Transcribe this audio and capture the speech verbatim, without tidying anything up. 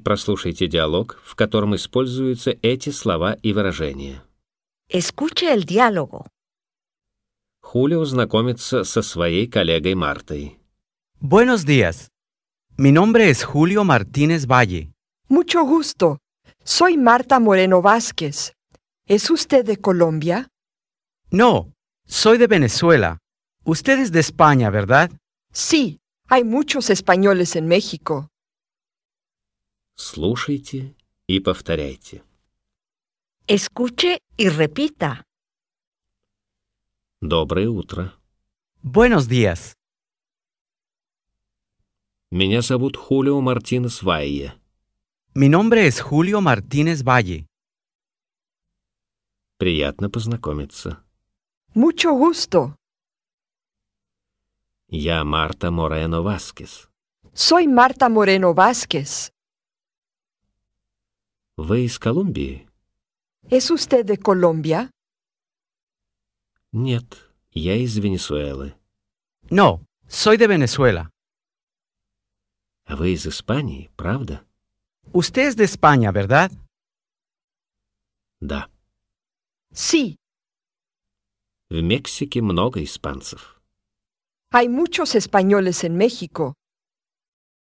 прослушайте диалог, в котором используются эти слова и выражения. Escuche el diálogo. Хулио знакомится со своей коллегой Мартой. Buenos días. Mi nombre es Julio Martínez Valle. Mucho gusto. Soy Marta Moreno Vázquez. ¿Es usted de Colombia? No, soy de Venezuela. Usted es de España, ¿verdad? Sí, hay muchos españoles en México. Слушайте и повторяйте. Escuche y repita. Доброе утро. Buenos días. Меня зовут Хулио Мартинес Вайе. Mi nombre es Julio Martínez Valle. Приятно познакомиться. Mucho gusto. Я Марта Морено Васкес. Soy Marta Moreno Vázquez. Вы из Колумбии? ¿Es usted de Colombia? Нет, я из Венесуэлы. No, soy de Venezuela. А вы из Испании, правда? Usted es de España, ¿verdad? Да. Sí, В Мексике много испанцев. hay muchos españoles en México.